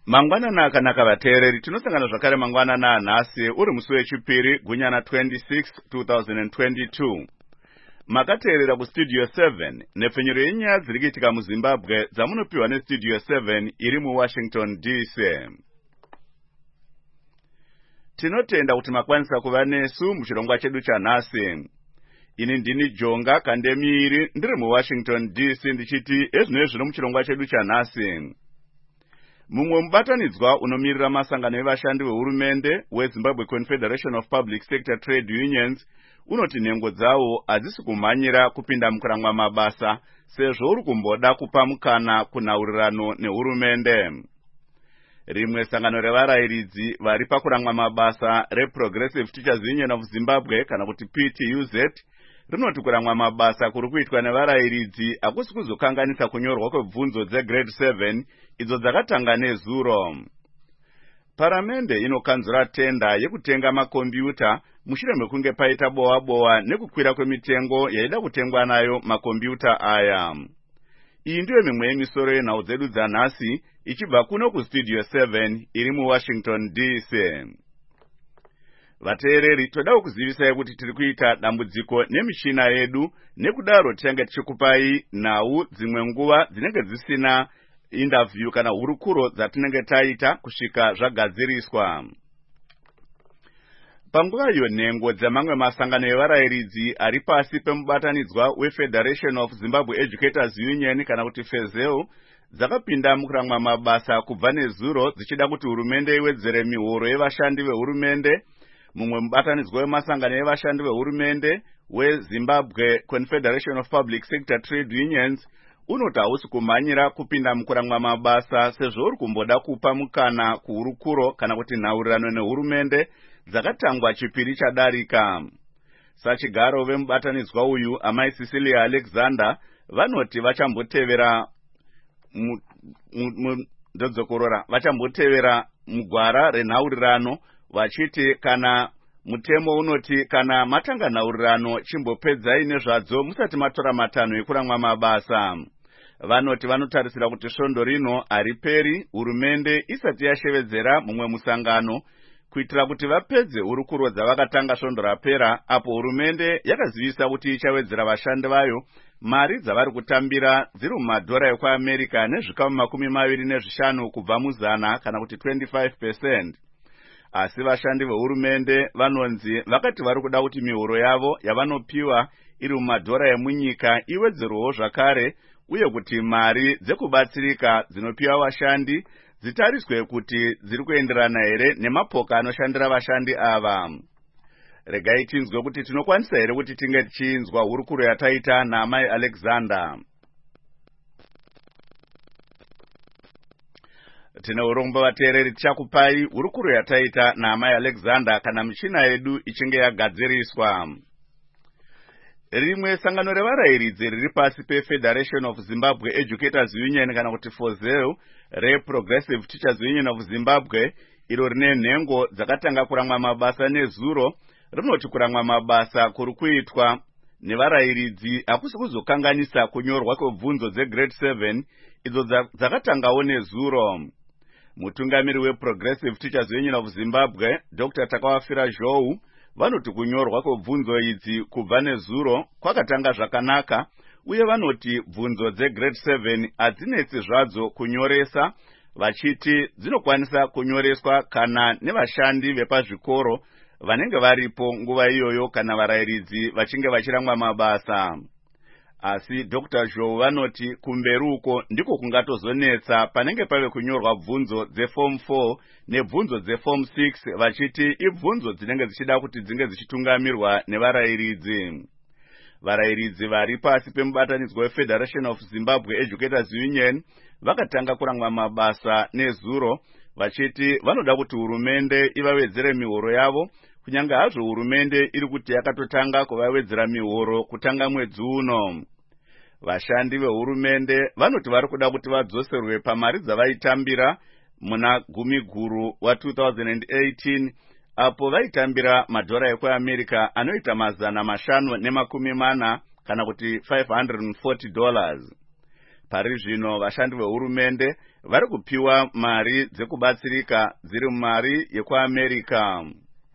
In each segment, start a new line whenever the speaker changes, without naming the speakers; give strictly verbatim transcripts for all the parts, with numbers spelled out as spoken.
Mangwanana akanaka vateereri, tinosangana zvakare mangwanana anhasi uri musi wechipiri gunyana twenty-six two thousand twenty-two. Makateerera kustudio seven nepfenyuro yenyaya dziri kuitika muZimbabwe dzamunopiwa nestudio seven iri muWashington D C. Tinotenda kuti makwanisa kuva nesu muchirongwa chedu chanhasi. Ini ndini Jonga Kandemiiri ndiri muWashington D C ndichiti ezvinoi zvino muchirongwa chedu chanhasi. Mumwe mubatanidzwa unomirira masangano evashandi vehurumende weZimbabwe Confederation of Public Sector Trade Unions unoti nhengo dzawo hadzisi kumhanyira kupinda mukurangwa mabasa sezvo uri kumboda kupa mukana kunhaurirano nehurumende. Rimwe sangano revarayiridzi vari pakurangwa mabasa reProgressive Teachers Union of Zimbabwe kana kuti P T U Z rinoti kurangwa mabasa kuri kuitwa nevarayiridzi hakusi kuzokanganisa kunyorwa kwebvunzo dzegrade seven idzo dzakatanga nezuro. Paramende inokanzura tenda yekutenga makombiyuta mushure mekunge paita bowa bowa nekukwira kwemitengo yaida kutengwa nayo makombiyuta aya. Iyi ndiyo mimwe yemisoro yenhau dzedu dzanhasi ichibva kuno kustudio seven iri muWashington D C. Vateereri, toda kuzivisai kuti tiri kuita dambudziko nemichina yedu, nekudaro tichange tichikupai nhau dzimwe nguva dzinenge dzisina interview kana hurukuro dzatinenge taita kusvika zvagadziriswa. Panguva iyo nhengo dzamamwe masangano evarayiridzi ari pasi pemubatanidzwa weFederation of Zimbabwe Educators Union kana kuti FEZEU dzakapinda mukurangwa mabasa kubva nezuro dzichida kuti hurumende iwedzere mihoro yevashandi vehurumende. Mumwe mubatanidzwa wemasangano evashandi vehurumende weZimbabwe Confederation of Public Sector Trade Unions unoti hausi kumhanyira kupinda mukurangwa mabasa sezvo uri kumboda kupa mukana kuhurukuro kana kuti nhaurirano nehurumende dzakatangwa chipiri chadarika. Sachigaro vemubatanidzwa uyu amai Cecilia Alexander vanoti vachambotevera ndodzokorora vachambotevera mugwara renhaurirano vachiti kana mutemo unoti kana matanga nhaurirano chimbopedzai nezvadzo musati matora matanho ekuramwa mabasa. Vanoti vanotarisira kuti svondo rino hariperi hurumende isati yashevedzera mumwe musangano kuitira kuti vapedze hurukuro dzavakatanga svondo rapera, apo hurumende yakazivisa kuti ichawedzera vashandi vayo mari dzavari kutambira dziri mumadhora ekuAmerica nezvikamu makumi maviri nezvishanu kubva muzana kana kuti twenty-five percent. Asi vashandi vehurumende vanonzi vakati vari kuda kuti mihoro yavo yavanopiwa iri mumadhora emunyika iwedzerwewo zvakare, uye kuti mari dzekubatsirika dzinopiwa vashandi dzitariswe kuti dziri kuenderana here nemapoka anoshandira vashandi ava. Regai tinzwe kuti tinokwanisa here kuti tinge tichinzwa hurukuro yataita naamai Alexander. Tine urongwa vateereri, tichakupai hurukuro yataita naamai Alexander kana michina yedu ichinge yagadziriswa. Rimwe sangano revarayiridzi riri pasi peFederation of Zimbabwe Educators Union kana kuti FEZEU reProgressive Teachers Union of Zimbabwe iro rine nhengo dzakatanga kurangwa mabasa nezuro rinoti kurangwa mabasa kuri kuitwa nevarayiridzi hakusi kuzokanganisa kunyorwa kwebvunzo dzegrade seven idzo dzakatangawo nezuro. Mutungamiri weProgressive Teachers Union of Zimbabwe Doctor Takawafira Zhou vanoti kunyorwa kwebvunzo idzi kubva nezuro kwakatanga zvakanaka, uye vanoti bvunzo dzegrade seven hadzinetsi zvadzo kunyoresa, vachiti dzinokwanisa kunyoreswa kana nevashandi vepazvikoro vanenge varipo nguva iyoyo kana varayiridzi vachinge vachirangwa mabasa. Asi Doctor Zhou vanoti kumberi uko ndiko kungatozonetsa panenge pave kunyorwa bvunzo dzeform four nebvunzo dzeform six, vachiti ibvunzo dzinenge dzichida kuti dzinge dzichitungamirwa nevarayiridzi. Varayiridzi vari pasi pemubatanidzwa weFederation of Zimbabwe Educators Union vakatanga kurangwa mabasa nezuro, vachiti vanoda kuti hurumende ivawedzere mihoro yavo, kunyange hazvo hurumende iri kuti yakatotanga kuvawedzera mihoro kutanga mwedzi uno. Vashandi vehurumende vanoti vari kuda kuti vadzoserwe pamari dzavaitambira muna gumi guru wa two thousand eighteen, apo vaitambira madhora ekuAmerica anoita mazana mashanu nemakumi mana kana kuti five hundred forty dollars. pari zvino vashandi vehurumende vari kupiwa mari dzekubatsirika dziri mari yekuAmerica.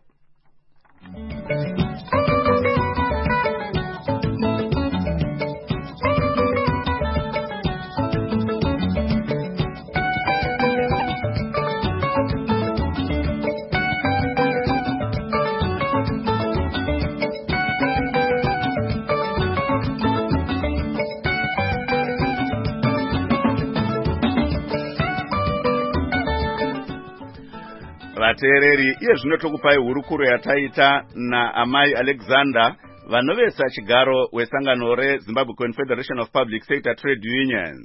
Vateereri, iye zvino tokupai hurukuro yataita naamai Alexander vanovesa chigaro wesangano reZimbabwe Confederation of Public Sector Trade Unions.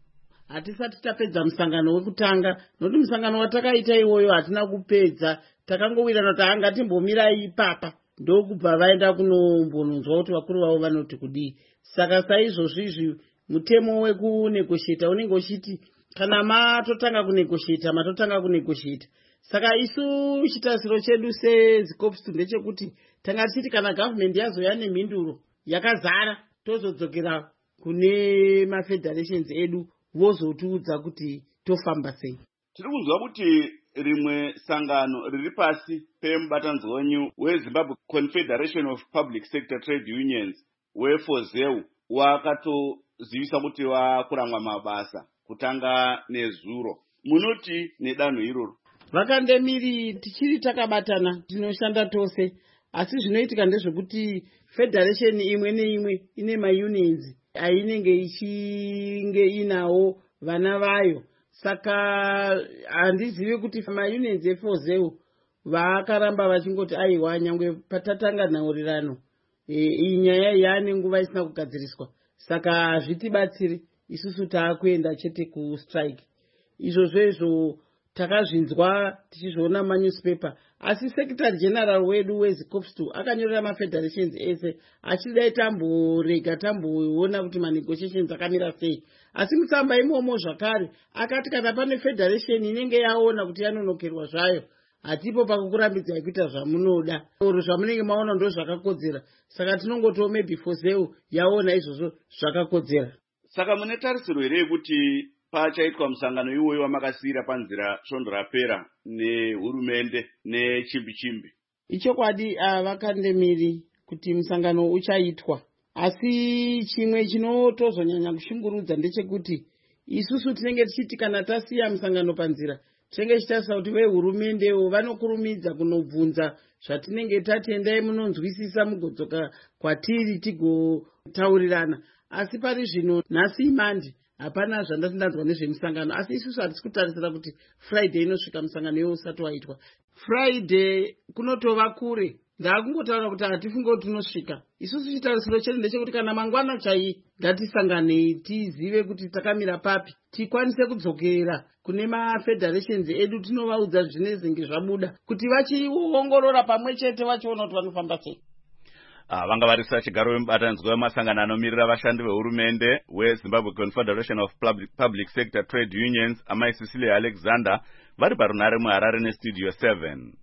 Hatisati tapedza musangano wekutanga, nokuti musangano watakaita iwoyo hatina kupedza, takangowirana kuti hanga timbomirai ipapa ndokubva vaenda kunombononzwa kuti vakuru vavo vanoti kudii. Saka saizvozvizvi mutemo wekunegotiata unenge uchiti kana matotanga kunegotiata matotanga kunegotiata. Saka isu chitarisiro chedu seZICOPS ndechekuti tanga tichiti kana government yazoya nemhinduro yakazara tozodzokera kune mafederations edu vozotiudza kuti tofamba sei.
Tiri kunzwa kuti rimwe sangano riri pasi pemubatanidzi wenyu weZimbabwe Confederation of Public Sector Trade Unions weFOZEU wakatozivisa kuti wakuramwa mabasa kutanga nezuro. Munoti nedanho iroro?
Vakandemiri tichiri takabatana tinoshanda tose, asi zvinoitika ndezvekuti federation imwe neimwe ine maunions ainenge ichinge inawo vana vayo. Saka handizivi kuti maunions eFOZEU vakaramba vachingoti aiwa nyangwe patatanga nhaurirano iyi nyaya yaane nguva isina kugadziriswa, saka hazvitibatsiri isusu taakuenda chete kustrike. Izvo zvezvo takazvinzwa tichizviona manyusipepa, asi secretary general wedu weZICOPS akanyorera mafederations ese achidai tamborega tamboona kuti manegotiations akamira sei. Asi mutsamba imomo zvakare akati kana pane federation inenge yaona kuti yanonokerwa zvayo hatipo pakukurambidzai kuita zvamunoda, oro zvamunenge maona ndo zvakakodzera. Saka tinongotiwo maybe FOZEU yaona izvozvo zvakakodzera.
Saka mune tarisiro here yekuti pachaitwa musangano iwoyo wamakasira panzira svondo rapera nehurumende nechimbi chimbi?
Ichokwadi vakandemiri kuti musangano uchaitwa, asi chimwe chinotozonyanya kushungurudza ndechekuti isusu tinenge tichiti kana tasiya musangano panzira tinenge tichitarisa kuti vehurumende vanokurumidza kunobvunza zvatinenge tatendai munonzwisisa mugodzoka kwatiri tigotaurirana. Asi pari zvino nhasi imandi hapana zvandatindanzwa nezvemusangano, asi isusu hatisi kutarisira kuti Friday inosvika musangano iwo usati waitwa. Friday kunotova kure, ndaakungotaura kuti hatifunge kuti tinosvika. Isusu chitarisiro chedu ndechekuti kana mangwana chai ngatisanganei tizive kuti takamira papi, tikwanise kudzokera kune mafederations edu tinovaudza zvinezenge zvabuda kuti vachiongorora pamwe chete vachiona kuti vanofamba sei.
Ah, vanga varisa chigaro wemubatanidzi wemasangano anomirira vashandi vehurumende weZimbabwe Confederation of Public, Public Sector Trade Unions amai Cecilia Alexander vari parunare muHarare nestudio seven.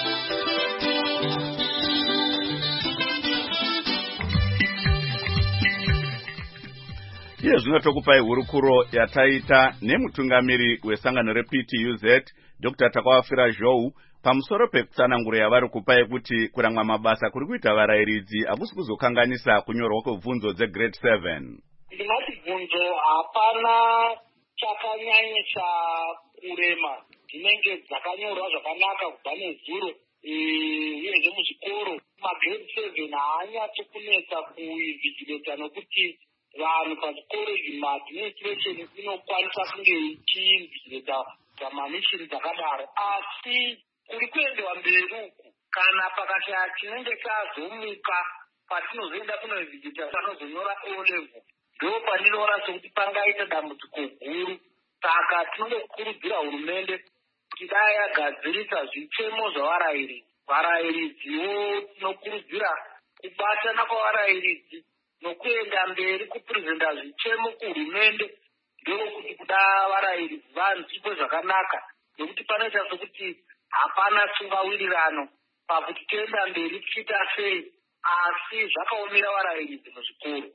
Iye zvino tokupai hurukuro yataita nemutungamiri wesangano reP T U Z Doctor Takawafira Zhou pamusoro pekutsanangura yavari kupai kuti kuramwa mabasa kuri kuita varayiridzi hakusi kuzokanganisa kunyorwa kwebvunzo dzegrade seven.
Ndinoti bvunzo hapana chakanyanyisa kurema, dzinenge dzakanyorwa zvakanaka kubva nezuro uyezve muzvikoro magrade seven haanyatsi kunetsa kuivhigileta nokuti vanhu pachikoro maadministration inokwanisa kunge ichiivhigileta pamamishini dzakadaro, asi kuri kuendewa mberi uku kana pakashaya chinenge chazomuka patinozoenda kunovhigileta panozonyora O level, ndo pandinoona sekuti pangaita dambudziko guru. Saka tinongokurudzira hurumende kuti dai yagadzirisa zvichemo zvavarayiridzi, varayiridziwo tinokurudzira kubatana kwavarayiridzi nokuenda mberi kupurezenda zvichemo kuhurumende, ndokuti kuda varayiridzi vanzwikwe zvakanaka, nokuti panoita sokuti hapana tsungawirirano pakuti toenda mberi tichiita sei, asi zvakaomera varayiridzi muzvikoro.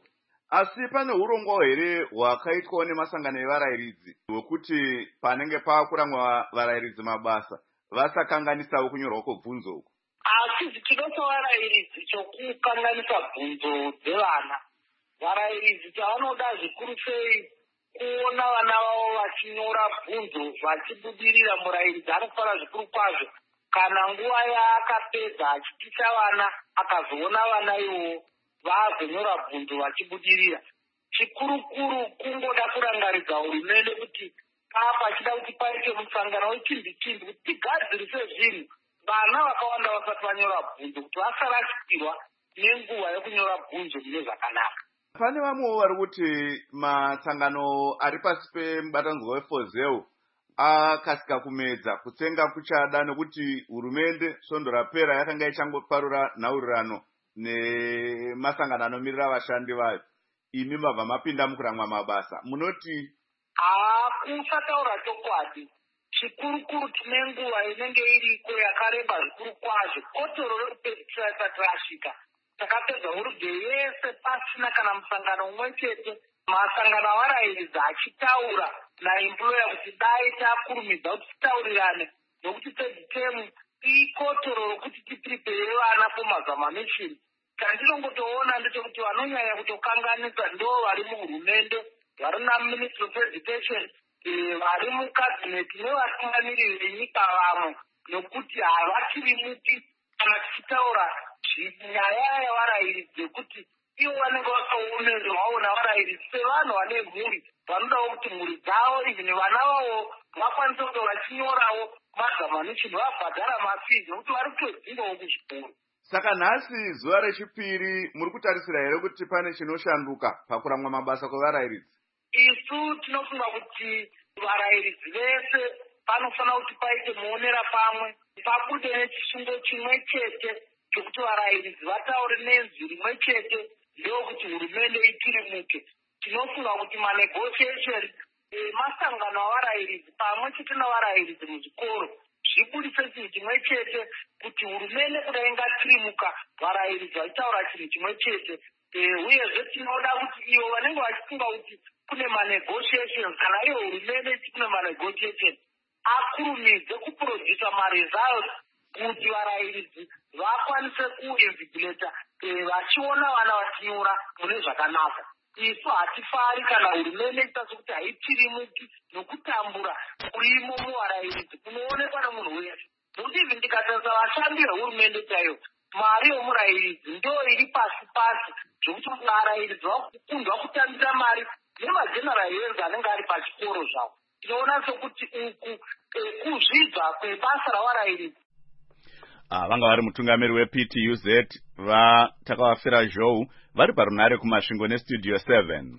Asi pane urongwa here hwakaitwa nemasangano evarayiridzi hwekuti panenge pakuramwa varayiridzi mabasa vasakanganisawo kunyorwa kwobvunzo uku?
Asi zvichinosa varayiridzi chokukanganisa bvunzo dzevana, varayiridzi chavanoda zvikuru sei kuona vana vavo vachinyora bvunzo vachibudirira. Murayiridzi anofara zvikuru kwazvo kana nguva yaakapedza achitisa vana akazoona vana ivo vazonyora bvunzo vachibudirira. Chikurukuru kungoda kurangaridza hurumende kuti apa chida kuti paite musangano wechimbi-chimbi kuti tigadzirise zvinhu vana vakawanda vasati vanyora bvunzo kuti vasarashikirwa nenguva yekunyora bvunzo mune zvakanaka.
Pane vamwewo vari kuti masangano ari pasi pemubatanidzwa wefozeu akasika kumedza kutsenga kuchada nekuti hurumende svondo rapera yakanga ichangoparura nhaurirano nemasangano anomirira vashandi vayo. Imi mabva mapinda mukuramwa mabasa, munoti?
Hakusataura chokwadi. Chikurukuru tine nguva inenge iriko yakareba zvikuru kwazvo. Kotoro rekupedzisira risati rasvika. Takapedza hurugei yese pasina kana musangano umwe chete. Masangano avarayiridzi achitaura naemployer kuti dai takurumidza kuti titaurirane nokuti third term ikotoro rokuti tiprepare vana pamazamamishin. Chandinongotoona ndechekuti vanonyanya kutokanganisa ndo vari muhurumende, vari naministry of education, vari mucabinet nevatungamiriri venyika vamwe, nokuti havachirimuki kana tichitaura nyaya yavarayiridzi yekuti ivo vanenge vakaonerwawo navarayiridzi sevanhu vane mhuri vanodawo kuti mhuri dzavo ivhini vana vavo vakwanise kuti vachinyorawo mazamamishin vabhadhara mafizi nokuti vari kutodzingawo kuzvikoro.
Saka nhasi zuva rechipiri muri kutarisira here kuti pane chinoshanduka pakuramwa mabasa kwevarayiridzi?
Isu tinofunga kuti varayiridzi vese panofanira kuti paite muonera pamwe, pabude nechisungo chimwe chete chokuti varayiridzi vataure nenzwi rimwe chete ndokuti hurumende itirimuke. Tinofunga kuti manegotiation emasangano avarayiridzi pamwe chete navarayiridzi muzvikoro zvibudise chinhu chimwe chete kuti hurumende kuda ingatirimuka varayiridzi vachitaura chinhu chimwe chete. Uyezve tinoda kuti ivo vanenge vachifunga kuti kune manegotiations kana iyo hurumende ichi kune manegotiation akurumidze kuprodusa maresults kuti varayiridzi vakwanise kuinvigileta vachiona vana vachinyora mune zvakanaka. Isu hatifari kana hurumende ichita sokuti haitirimuki nokutambura kurimo muvarayiridzi kunoonekwa nemunhu wese. Nokuti ivi ndikatarisa vashandi vehurumende chaivo, mari yomurayiridzi ndo iri pasi pasi zvokuti varayiridzi vakukundwa kutambira mari nemageneral health anenge ari pachikoro zvavo. Tinoona sokuti uku kuzvidza kwebasa ravarayiridzi.
Ah, vanga vari mutungamiri weP T U Z vatakavafira zhou vari parunare kumasvingo nestudio seven.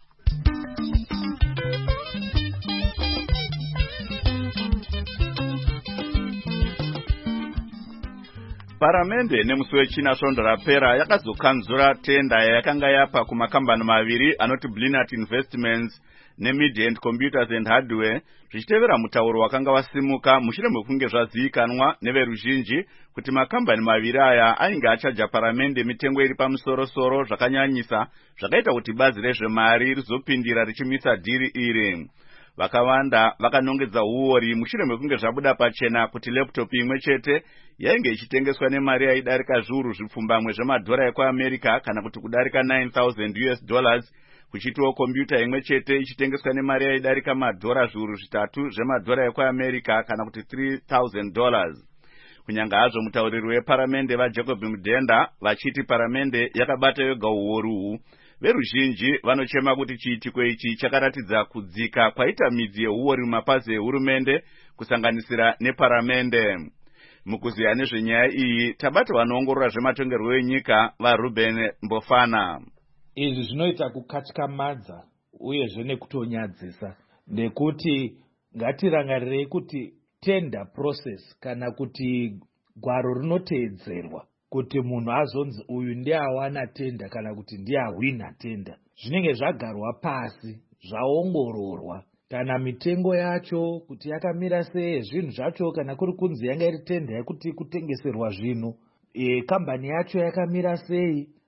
Paramende nemusi wechina svondo rapera yakazokanzura tenda yakanga yapa kumakambani maviri anoti Blinat Investments neMidend Computers and Hardware zvichitevera mutauro wakanga wasimuka mushure mekunge zvazivikanwa neveruzhinji kuti makambani maviri aya ainge achaja paramende mitengo iri pamusoro-soro zvakanyanyisa zvakaita kuti bazi rezvemari rizopindira richimisa dhiri iri. Vakawanda vakanongedza huori mushure mekunge zvabuda pachena kuti laptop imwe chete yainge ichitengeswa nemari yaidarika zviuru zvipfumbamwe zvemadhora ekuAmerica kana kuti kudarika nine thousand U S dollars, kuchitiwo kompyuta imwe chete ichitengeswa nemari yaidarika madhora zviuru zvitatu zvemadhora ekuAmerica kana kuti three thousand dollars. Kunyanga hazvo mutauriri weparamende vaJacob Mudenda vachiti paramende yakabata yoga huori uhu, veruzhinji vanochema kuti chiitiko ichi chakaratidza kudzika kwaita midzi yehuori mumapazi ehurumende kusanganisira neparamende. Mukuziya nezvenyaya iyi tabata vanoongorora zvematongerwo enyika vaRuben Mbofana.
Izvi zvinoita kukatyamadza uyezve nekutonyadzisa, nekuti ngatirangarirei kuti tender process kana kuti gwaro rinoteedzerwa kuti munhu azonzi uyu ndiye awana tenda kana kuti ndiye awina tenda, zvinenge zvagarwa pasi zvaongororwa, kana mitengo yacho kuti yakamira sei, zvinhu zvacho kana kuri kunzi yanga iri tenda yekuti kutengeserwa zvinhu, e, kambani yacho yakamira sei,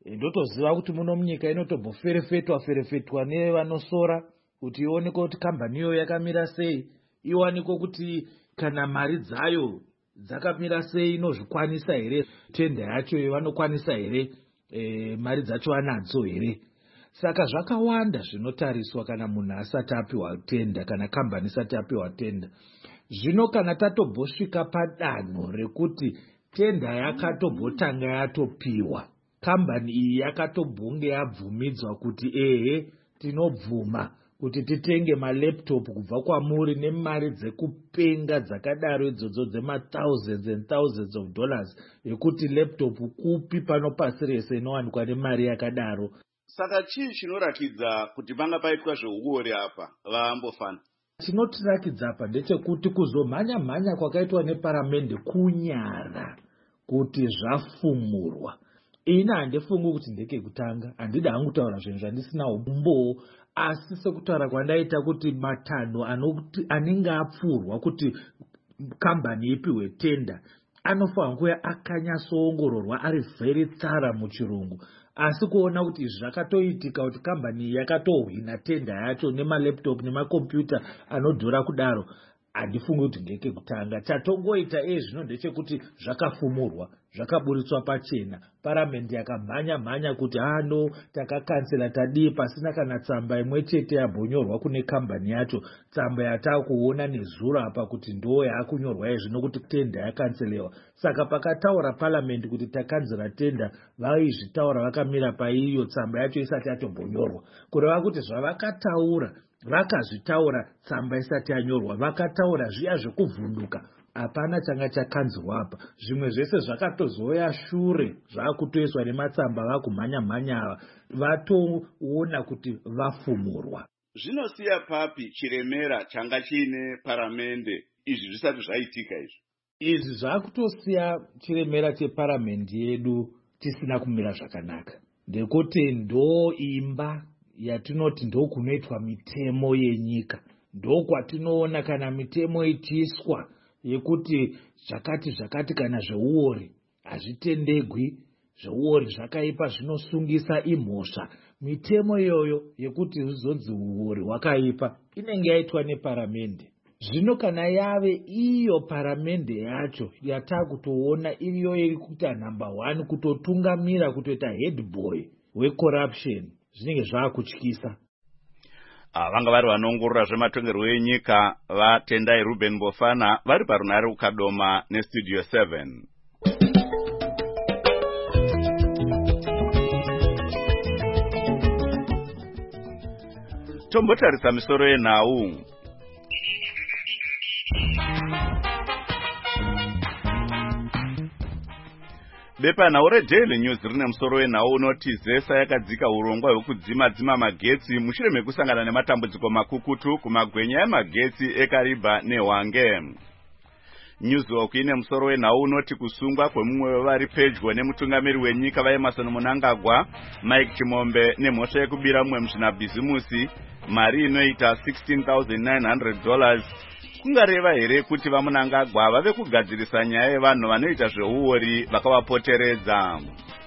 ndotoziva kuti muno munyika inotomboferefetwa ferefetwa nevanosora kuti ionekwe kuti kambani iyo yakamira sei, iwanikwe kuti kana mari dzayo dzakamira sei, inozvikwanisa here, tenda yacho vanokwanisa here, e, mari dzacho anadzo here. Saka zvakawanda zvinotariswa kana munhu asati apiwa tenda, kana kambani isati apiwa tenda. Zvino kana tatombosvika padanho rekuti tenda yakatombotanga yatopiwa, kambani iyi yakatombonge yabvumidzwa kuti ehe tinobvuma kuti titenge malaptop kubva kwamuri nemari dzekupenga dzakadaro idzodzo dzema thousands and thousands of dollars, yekuti laptop kupi pano pasi rese inowanikwa nemari yakadaro.
Saka chii chinorakidza kuti panga paitwa zveuori apa vaambofana?
Chinotirakidza apa ndechekuti kuzomhanya mhanya kwakaitwa neparamende kunyara kuti zvafumurwa. Ina handifungi kuti ndekekutanga, handida hangu kutaura zvinhu zvandisina umbo, asi sekutaura kwandaita kuti matanho anenge apfurwa kuti kambani ipiwe tenda anofanira kuva akanyatsoongororwa ari very tsara muchirungu. Asi kuona kuti izvi zvakatoitika kuti kambani yakatohwina tenda yacho nemalaptop nemakombiyuta anodhura kudaro, handifungi kuti ndekekutanga. Chatongoita iye zvino ndechekuti zvakafumurwa, zvakaburitswa pachena, paramendi yakamhanya mhanya kuti hano takakansela tadii pasina kana tsamba imwe chete yabhonyorwa kune kambani yacho, tsamba yatakuona nezuro apa kuti ndo yakunyorwa izvino kuti tenda yakanselewa. Saka pakataura paramendi kuti takanzera tenda, vaizvitaura vakamira paiyo tsamba yacho isati yatombonyorwa, kureva kuti zvavakataura vakazvitaura tsamba isati yanyorwa, vakataura zviya zvekuvhunduka, hapana changa chakanzirwa apa. Zvimwe zvese zvakatozoya shure zvakutoiswa nematsamba vakumhanya mhanya ava, vatoona kuti vafumurwa.
Zvinosiya papi chiremera changa chiine paramende izvi zvisati zvaitika izvi?
Izvi zvakutosiya chiremera cheparamende yedu tisina kumira zvakanaka, ndekuti ndo imba yatinoti ndo kunoitwa mitemo yenyika, ndo kwatinoona kana mitemo ichiiswa yekuti zvakati zvakati kana zveuori hazvitendegwi, zveuori zvakaipa zvinosungisa imhosva. Mitemo iyoyo yekuti zvizonzi uori hwakaipa inenge yaitwa neparamende. Zvino kana yave iyo paramende yacho yatakutoona iriyo yekuita number one, kutotungamira, kutoita head boy wecorruption, zvinenge zvakutyisa.
Vanga vari vanoongorora zvematongerwo enyika vaTendai Ruben Mbofana vari parunare ukadoma nestudio seven. Tombotarisa misoro yenhau. Bepanhau reDaily News rine musoro wenhau unoti Zesa yakadzika urongwa hwekudzima dzima magetsi mushure mekusangana nematambudziko makukutu kumagwenya emagetsi eKariba neHwange. Newswalk ine musoro wenhau unoti kusungwa kwemumwe wevari pedyo nemutungamiri wenyika vaEmmerson Mnangagwa, Mike Chimombe nemhosva yekubira mumwe muzvinabhizimusi mari inoita sixteen thousand nine hundred dollars kungareva here kuti vaMnangagwa vave kugadzirisa nyaya yevanhu vanoita zveuori vakavapoteredza.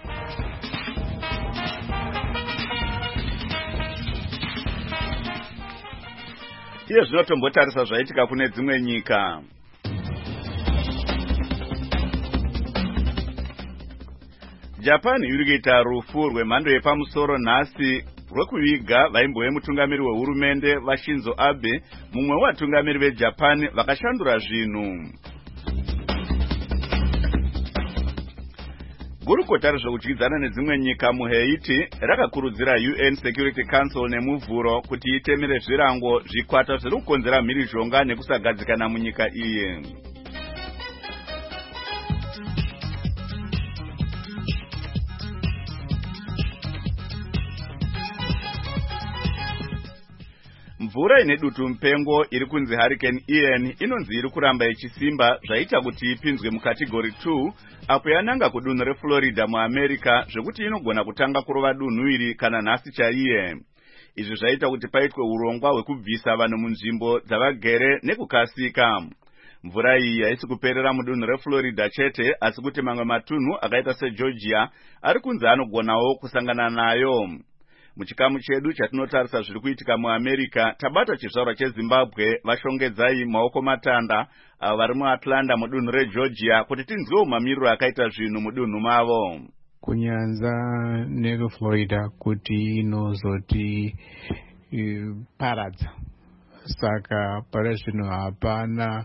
Iye zvinotombotarisa zvaitika kune dzimwe nyika. Japan iri kuita rufu rwemhando yepamusoro nhasi rwekuviga vaimbo vemutungamiri wehurumende vaShinzo Abe, mumwe wevatungamiri veJapan vakashandura zvinhu. Gurukota rezvekudyidzana nedzimwe nyika muHaiti rakakurudzira U N Security Council nemuvhuro kuti itemere zvirango zvikwata zviri kukonzera mhirizhonga nekusagadzikana munyika iyi. Mvura ine dutu mpengo iri kunzi Hurricane Ian inonzi iri kuramba ichisimba zvaita kuti ipinzwe mukategori two apo yananga kudunhu reFlorida muAmerica zvekuti inogona kutanga kurova dunhu iri kana nhasi chaiye. Izvi zvaita kuti paitwe urongwa hwekubvisa vanhu munzvimbo dzavagere nekukasika. Mvura iyi haisi kuperera mudunhu reFlorida chete, asi kuti mamwe matunhu akaita seGeorgia ari kunzi anogonawo kusangana nayo. Muchikamu chedu chatinotarisa zviri kuitika muAmerica, tabata chizvarwa cheZimbabwe vashongedzai maoko matanda avo vari muAtlanta mudunhu reGeorgia kuti tinzwewo mamiriro akaita zvinhu mudunhu mavo.
Kunyanza nekuFlorida kuti inozoti uh, paradza. Saka pari zvino hapana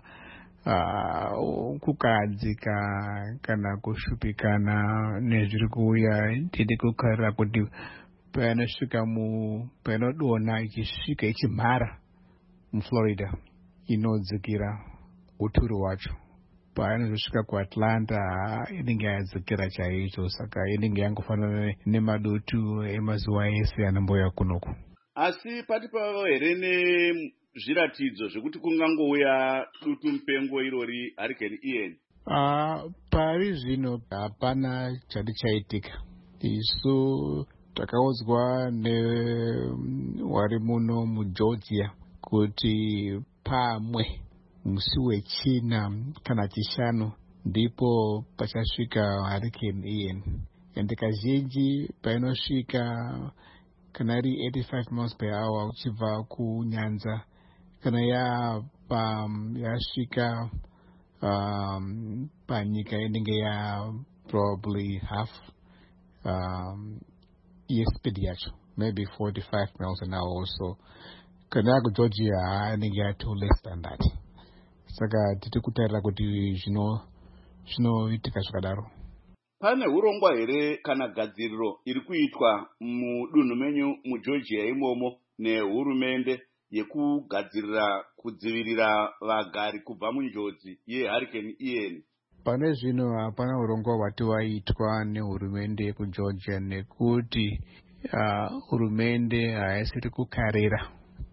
uh, kukadzika kana kushupikana nezviri kuuya. Tiri kukarira kuti panosvika mu panodonha ichisvika ichimhara muFlorida inodzikira uturu wacho. Paanozosvika kuAtlanta inenge yadzikira chaicho, saka inenge yangofanana nemadutu emazuva ese anomboya kunoku.
Asi pati pavo here nezviratidzo zvekuti kungangouya dutu mupengo irori Hurricane Ian?
Uh, pari zvino hapana chati chaitika. Isu takaudzwa newari muno muGeorgia kuti pamwe musi wechina kana chishanu ndipo pachasvika Hurricane Ian. Ende kazhinji painosvika kana ri eighty-five miles per hour uchibva kunyanza, kana ya pa yasvika um, panyika inenge ya probably half um, yespeed yacho, maybe forty-five miles an hour or so. Kana kuGeorgia inenge yato less than that. Saka tiri kutarira kuti zvino zvinoitika zvakadaro.
Pane urongwa here kana gadziriro iri kuitwa mudunhu menyu muGeorgia imomo nehurumende yekugadzirira kudzivirira vagari kubva munjodzi yeHurricane Ian?
Pane zvino hapana urongwa hwati waitwa nehurumende yekuGeorgia nekuti uh, hurumende haisiri kukarira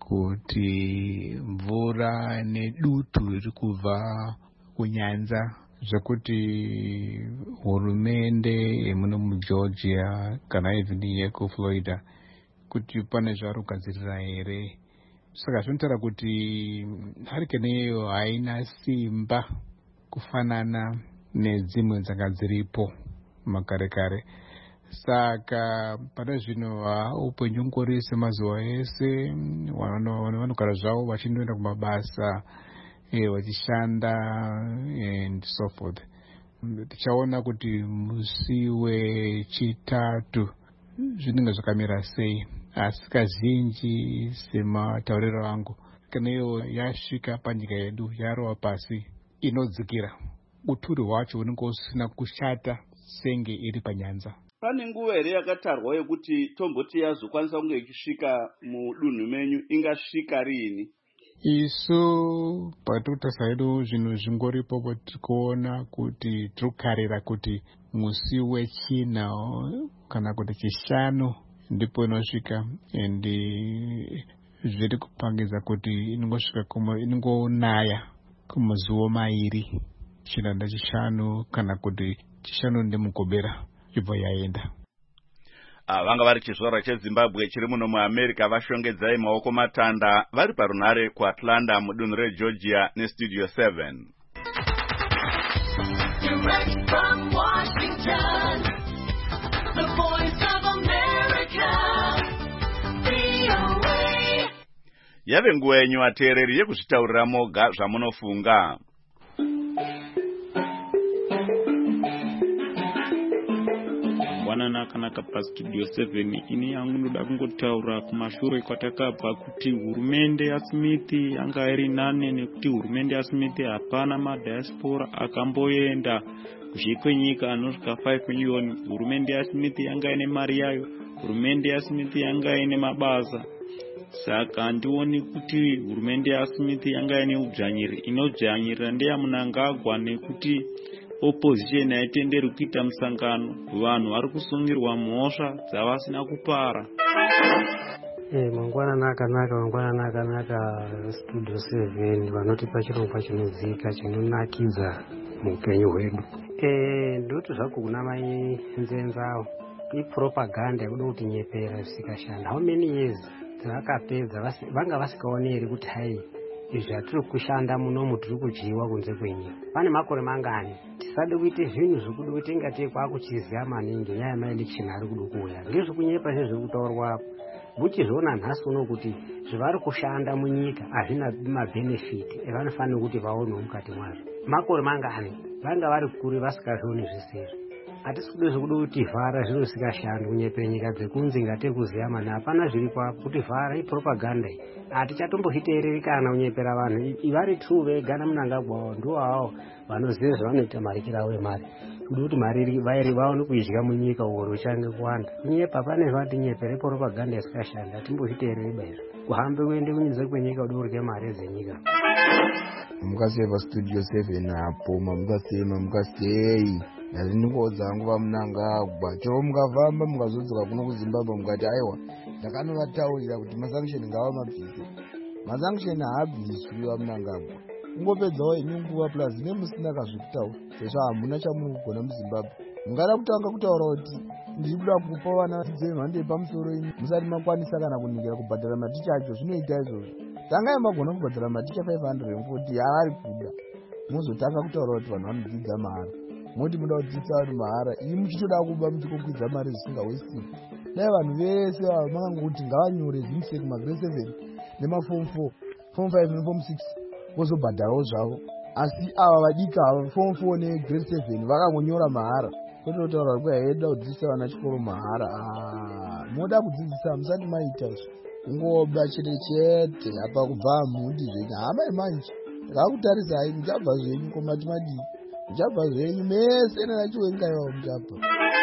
kuti mvura nedutu riri kubva kunyanza zvekuti hurumende yemuno muGeorgia kana even yekuFlorida kuti pane zvarugadzirira here. Saka zvinotaura kuti Hurricane iyo haina simba kufanana nedzimwe dzanga dziripo makare kare. Saka pane zvino upenyu ngori semazuva ese vanogara zvavo vachindoenda kumabasa vachishanda and so forth. Tichaona kuti musi wechitatu zvinenge zvakamira sei, asi kazhinji sematauriro angu kana iyo yasvika panyika yedu yarova pasi inodzikira, uturu hwacho unenge usina kushata senge iri panyanza.
Pane nguva here yakatarwa yekuti tomboti yazokwanisa kunge ichisvika mudunhu menyu, ingasvika rini?
Isu patikutarisa hedu zvinhu zvingoripo patikuona kuti tikukarira kuti musi wechina kana kuti chishanu ndipo inosvika, endi zviri kupangidza kuti inongosvika inongonaya kumazuva mairi, china ndachishanu kana kuti chishanu ndemugobera ibva yaenda.
Vanga vari chizvarwa cheZimbabwe chiri muno muAmerica vashongedzai maoko matanda vari parunhare kuAtlanta mudunhu reGeorgia neStudio seven. Direct from Washington, the voice of America, V O A. Yave nguva yenyu vateereri yekuzvitaurira moga zvamunofunga.
Nakanaka paStudio seven, ini yangu ndoda kungotaura kumashure kwatakabva kuti hurumende yaSmith yanga iri nane, nekuti hurumende yaSmith hapana madiaspora akamboenda kuzvikwenyika anosvika five million. Hurumende yaSmith yanga ine mari yayo, hurumende yaSmith yanga ine mabasa. Saka handioni kuti hurumende yaSmith yanga ine udzvanyiri. Inodzvanyirira ndeyaMnangagwa, nekuti opposition haitenderi kuita musangano, vanhu vari kusungirwa mhosva dzavasina kupara.
Eh, mangwana nakanaka, mangwana nakanaka Studio seven, vanotipa chirongwa chinodzika chinonakidza muupenyu hwedu. Eh, ndoti zvako kuna mai nzenzawo ipropaganda yekuda kuti nyepera zvisikashanda. How many years dzakapedza vanga vasikaoneri kuti hai zvatiri kushanda munomu tiri kudyiwa kunze kwenyika. Pane makore mangani tisade kuite zvinhu zvekuda kuti ingatei kwakuchiziva maningi nyaya yemaelection ari kuda kuuya ngezvekunyepa zvezviri kutaurwa apo. Muchizviona nhasi uno kuti zvavari kushanda munyika hazvina mabhenefiti evanofanira kuti vaonewo mukati mwazvo. Makore mangani vanga vari kure vasikazvioni zvisizvo. Hatisi kuda zvekuda kuti vhara zviro zvisikashandi kunyepera nyika dzekunze ingatei kuziva mani. Hapana zviripo apo kuti vhara ipropaganda iyi. Hatichatombohiteereri kana kunyepera vanhu. Ivari true vega naMnangagwa wavo ndiwo havo vanoziva zvavanoita marikiro avo emari. Kuda kuti mari vairi vaone kuidya munyika uoro uchange kuwanda. Kunyepa pane zvati nyepera propaganda isikashandi. Hatimbohiteereri baizvo. Kuhambe kuende kunze kwenyika kuda kurya mari dzenyika.
Mukaseva studio seven hapo mamukasema mukasei nazvinongodza nguva Mnangagwa chero mukafamba mukazodzoka kuno kuZimbabwe mukati aiwa ndakanova kuti masanction ngava mabvise. Masanction haabviswi vaMnangagwa. Ungopedzawo ine nguva plus nemusina kazvikutaura sezvo hamuna chamugona muZimbabwe. Mungada kutanga kutaura kuti ndiri kuda kupa vana dzemhando yepamusoro imi musati makwanisa kana kunikira kubhadhara maticha acho. Zvinoita izvozvo tangai magona kubhadhara maticha five hundred forty yavari kuda muzotanga kutaura kuti vanhu vanodzidza mahara. Moti muda kudzidza vanhu mahara imi muchitoda kuba muchikokwidza mari zvisingawesiti. Dai vanhu vese makangokuti ngavanyore zvimusei kumagrade seven nemaform four form five neform six vozobhadharawo zvavo. Asi ava vadika ava form four negrade seven vakangonyora mahara. Tototaura kuti haida kudzidzisa vana chikoro mahara. Moda kudzidzisa musati maita izvo. Kungoba chete chete apa kubva mhundi zvenyu hama yemanje. Ndakakutarisai muchabva zvenyu komati madii. Muchabva zvenyu mese nenachiwengayiwa muchabva.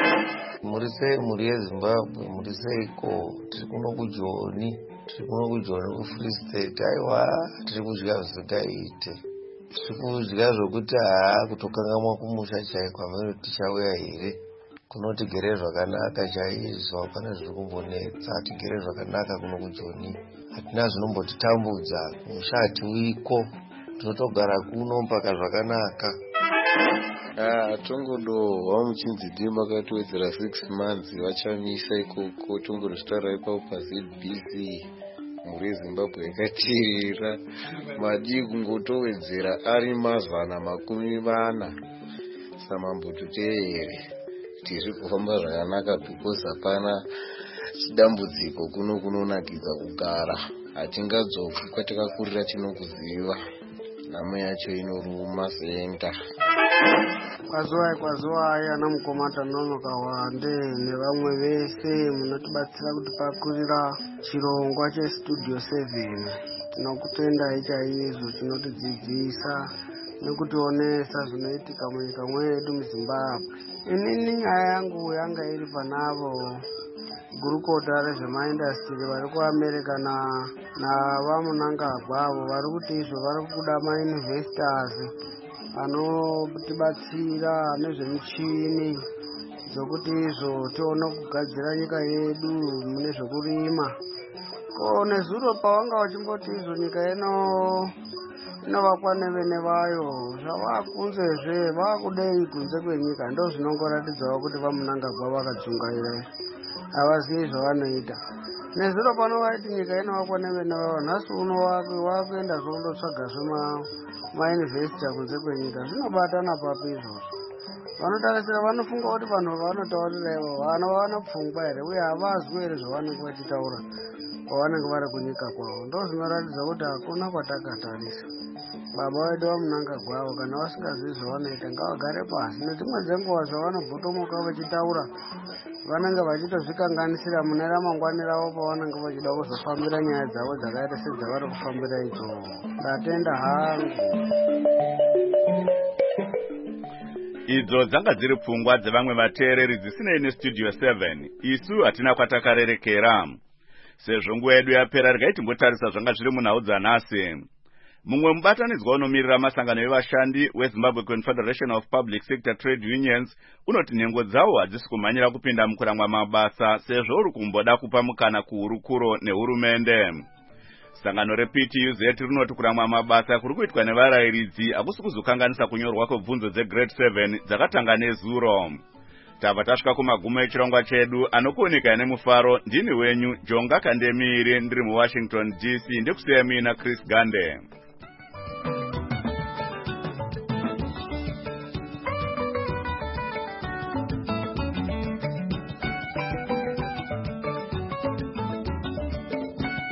Muri sei muri yeZimbabwe muri seiko tiri kuno kuJoni tiri kuno kuJoni kuFree State aiwa tiri kudya zvisingaite. Tiri kudya zvokuti haa kutokangamwa kumusha chaiko amene tichauya here. Kunotigere zvakanaka chaizvo hapana zviri kumbonetsa tigere zvakanaka kuno kuJoni. Hatina zvinombotitambudza kumusha hatiwiko tinotogara kuno mpaka zvakanaka.
Ah, tongodohwa muchinzidimba akatowedzera six months vachamisa ikoko tongorozvitaura ipapo pazi busy muri Zimbabwe yakatirira madii kungotowedzera ari mazana makumi vana samambototeere tiri kufamba zvakanaka because hapana chidambudziko kuno kunonakidza kugara. Hatingadzoki kwatakakurira tinokuziva nhamo yacho inoruma senta.
Kwazuwai kwazuwai ana mukomata nonoka wande nevamwe vese munotibatsira kuti pakurira chirongwa chestudio seven. Tinokutendai chaizvo chinotidzidzisa nekutionesa zvinoitika munyika mwedu muZimbabwe. Inini nyaya yangu yanga iri panavo gurukota rezvemaindastry vari kuAmerica navaMnangagwa avo vari kuti izvo vari kuda mainvestors anotibatsira nezvemichini dzokuti izvo tione kugadzira nyika yedu mune zvekurima. Ko nezuro pavanga vachimboti izvo nyika ino inovakwa nevene vayo zvavakunzezve vakudei kunze kwenyika ndo zvinongoratidzawo kuti vaMnangagwa vakadzungaira havazivi zvavanoita. Nezuro pano vaiti nyika inovakwa nevene vayo nhasi uno vakuenda zvokundotsvaga zvemainvestor kunze kwenyika. Zvinobatana papi izvozvo. Vanotarisira vanofunga kuti vanhu vanotaurira ivo vana vana pfungwa here uye havazwi here zvavanenge vachitaura kwavanenge vari kunyika kwavo. Ndo zvinoratidza kuti hakuna kwatakatarisa. Baba vedu vaMnangagwa avo kana vasingazivi zvavanoita ngavagare pasi. Nedzimwe dzenguva zvavanobhotomoka vachitaura vanenge vachitozvikanganisira mune ramangwani ravo pavanenge vachida kuzofambira nyaya dzavo dzakaita sedzavari kufambira idzo. Ndatenda hangu.
Idzo dzanga dziri pfungwa dzevamwe vateereri dzisinei nestudio seven. Isu hatina kwatakarerekera. Sezvo nguva yedu yapera regai timbotarisa zvanga zviri munhau dzanhasi. Mumwe mubatanidzwa unomirira masangano evashandi weZimbabwe Confederation of Public Sector Trade Unions unoti nhengo dzawo hadzisi kumhanyira kupinda mukuramwa mabasa sezvo uri kumboda kupa mukana kuhurukuro nehurumende. Sangano reP T U Z rinoti kuramwa mabasa kuri kuitwa nevarayiridzi hakusi kuzokanganisa kunyorwa kwebvunzo dzegrade seven dzakatanga nezuro. Tava tasvika kumagumo echirongwa chedu anokuoneka nemufaro. Ndini wenyu Jonga Kandemiri ndiri muWashington D C ndikusiya mina Chris Gande.